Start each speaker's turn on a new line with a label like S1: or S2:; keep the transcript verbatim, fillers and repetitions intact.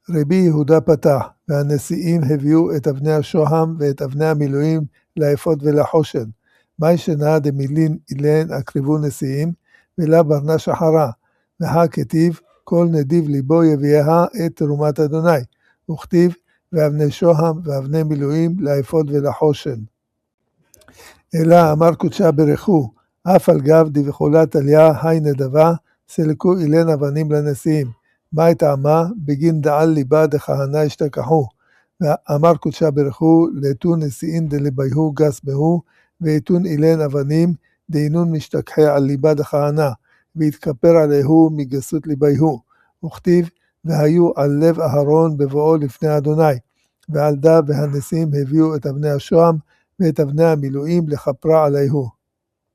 S1: רבי יהודה פתח, והנשיאים הביאו את אבני השוהם ואת אבני המילואים לאפוד ולחושן. מי שנא דמילין אילן הקריבו נשיאים, ולה ברנש אחרה, והא כתיב כל נדיב ליבו יביאה את תרומת אדוני, וכתיב ואבני שוהם ואבני מילואים לאפוד ולחושן. אלא אמר קודשה ברכו, אף על גב דבחולת עליה היי נדבה, סלקו אילן אבנים לנשיאים. מה טעמה? בגין דעל ליבה דכהנה השתכחו. ואמר קודשה ברכו, לאתון נשיאים דלביהו גס בהו, ואתון אילן אבנים דהינון משתכחי על ליבה דכהנה, והתכפר עליהו מגסות ליביהו. וכתיב, והיו על לב אהרון בבואו לפני אדוני, ועל דה והנשיאים הביאו את אבני השוהם, ואת אבני המילואים לכפרה עליהו.